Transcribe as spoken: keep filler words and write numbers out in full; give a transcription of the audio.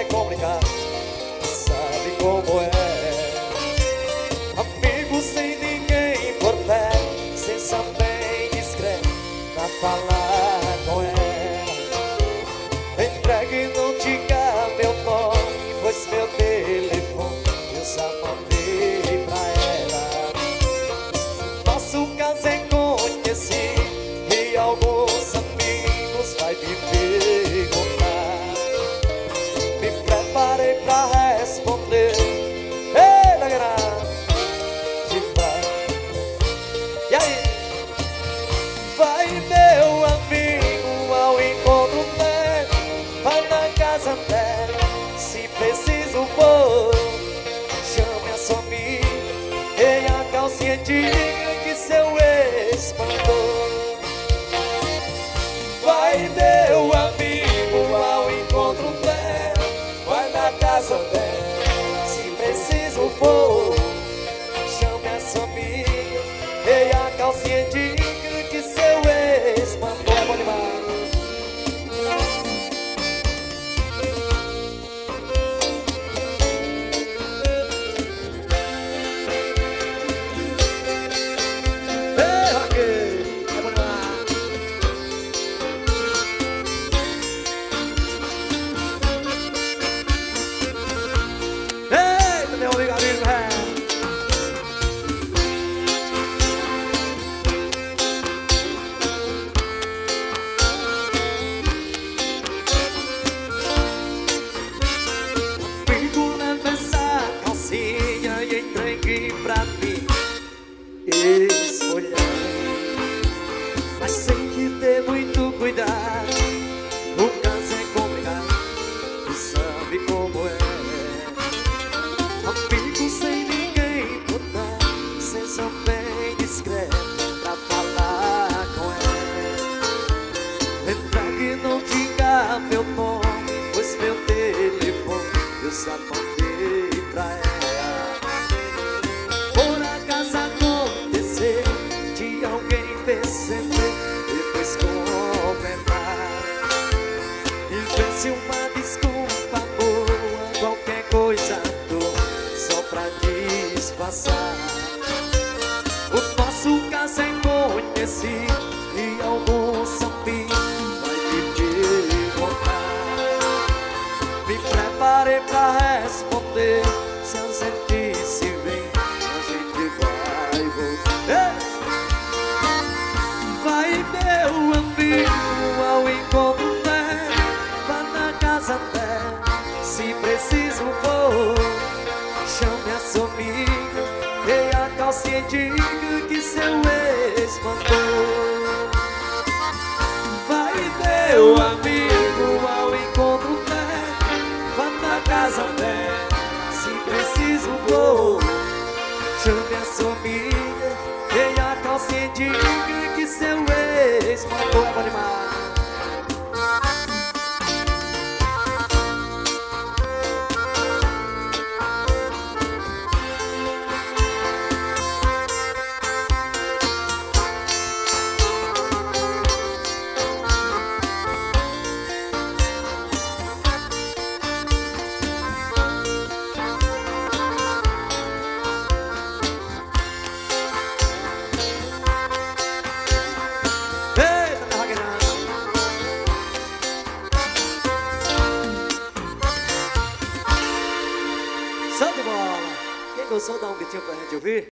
complicado, sabe como é. Amigo sem ninguém por perto, sensa bem discreto pra falar com ela. Entregue e não diga meu nome, pois meu telefone eu já mandei pra ela. Nosso caso é conhecido e alguns amigos vai me perguntar. Me preparei pra responder. Ei, da grande vai. E aí? Vai, meu amigo, ao encontro dela. Vai na casa dela, se preciso for. Chame a sua amiga e a calcinha diga que seu ex mandou. Vai, meu amigo, ao encontro dela. Vai na casa dela, se preciso for. Chame a sua amiga e a calcinha diga que seu ex mandou. É bom demais. Ei, Raquel, é bom demais. Eita, meu amigo amigo, é. Amigo, leva essa calcinha e entregue pra mim escolher. Mas tem que ter muito cuidado, o caso é complicado, tu sabe como é. Amigo sem ninguém por perto, seja bem discreto pra falar com ela. Entregue e não diga meu nome, pois meu telefone eu já mandei pra ela. Por acaso acontecer de alguém perceber, depois comentar, invente uma desculpa boa, qualquer coisa só pra disfarçar. O nosso caso é conhecido e alguns amigos vai me perguntar. Me preparei pra responder, se a gente se vê, a gente vai voltar. Vai, meu amigo, ao encontro dela. Vá na casa dela, se preciso for. Chame a sua amiga e a calcinha diga que seu ex mandou. Vai, meu amigo, ao encontro dela. Vá na casa dela, se preciso for. Chame a sua amiga e a calcinha diga que seu ex mandou. É bom demais. Show de bola! Quem gostou, dá um gritinho pra gente ouvir.